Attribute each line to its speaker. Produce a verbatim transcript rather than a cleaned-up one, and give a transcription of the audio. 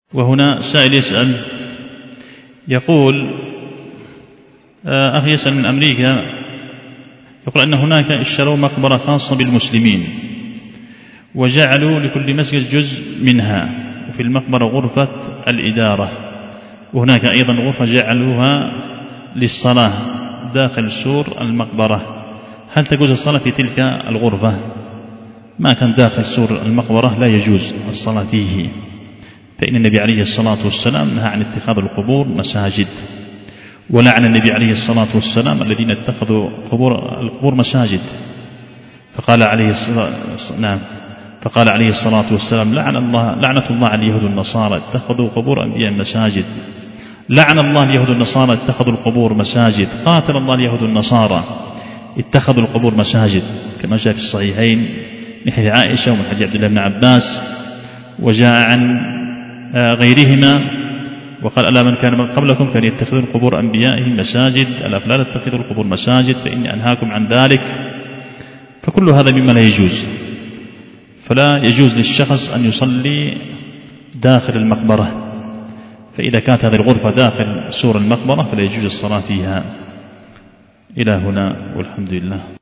Speaker 1: وهنا سائل يسأل يقول أخي يسأل من أمريكا، يقول أن هناك اشتروا مقبرة خاصة بالمسلمين وجعلوا لكل مسجد جزء منها، وفي المقبرة غرفة الإدارة، وهناك أيضا غرفة جعلوها للصلاة داخل سور المقبرة. هل تجوز الصلاة في تلك الغرفة؟ ما كان داخل سور المقبرة لا يجوز الصلاة فيه، فإن النبي عليه الصلاة والسلام نهى عن اتخاذ القبور مساجد، ولعن النبي عليه الصلاة والسلام الذين اتخذوا قبور القبور مساجد، فقال عليه الصلاة نعم فقال عليه الصلاة والسلام لعن الله لعنة الله على اليهود والنصارى اتخذوا قبور أنبياء مساجد، لعن الله اليهود والنصارى اتخذوا القبور مساجد، قاتل الله اليهود والنصارى اتخذوا القبور مساجد، كما جاء في الصحيحين من حديث عائشة ومن حديث عبد الله بن عباس، وجاء عن غيرهما وقال ألا من كان من قبلكم كان يتخذون قبور أنبيائهم مساجد، ألا فلا تتخذوا القبور مساجد فإني أنهاكم عن ذلك. فكل هذا مما لا يجوز، فلا يجوز للشخص أن يصلي داخل المقبرة، فإذا كانت هذه الغرفة داخل سور المقبرة فلا يجوز الصلاة فيها. إلى هنا والحمد لله.